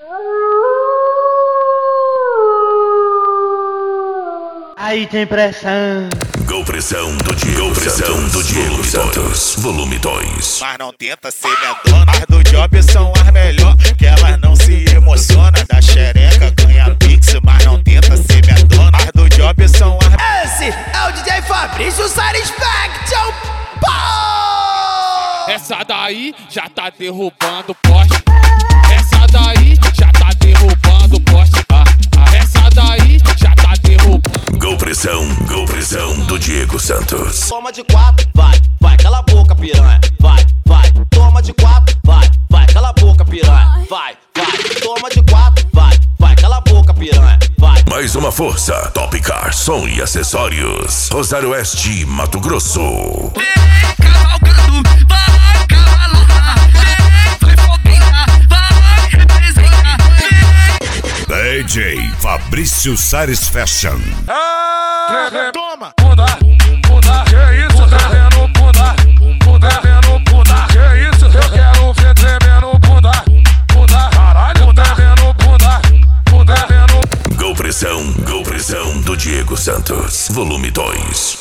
Aí tem pressão. Gol Pressão do Diego Santos, volume 2. Mas não tenta ser minha dona. As do Job são as melhor, que elas não se emocionam. Da xereca ganha pix, mas não tenta ser minha dona. As do Job são as... Esse é o DJ Fabrício Satisfaction. Essa daí já tá derrubando poste. Essa daí já tá derrubando poste. Essa daí já tá derrubando. Gol Pressão do Diego Santos. Toma de 4, vai, cala a boca, piranha. Vai, toma de 4, vai, cala a boca, piranha. Vai, toma de 4, vai, cala a boca, piranha. Vai. Mais uma força, Top Car, som e acessórios. Rosário Oeste, Mato Grosso. Cavalgando, vai cavalona, vai foguinha, vai representar. DJ Fabrício Satisfaction. Toma! Bunda, que isso, tremendo bunda, tremendo bunda, que isso, eu quero ver tremendo bunda, caralho, tremendo bunda, tremendo. Gol Pressão do Diego Santos, volume 2.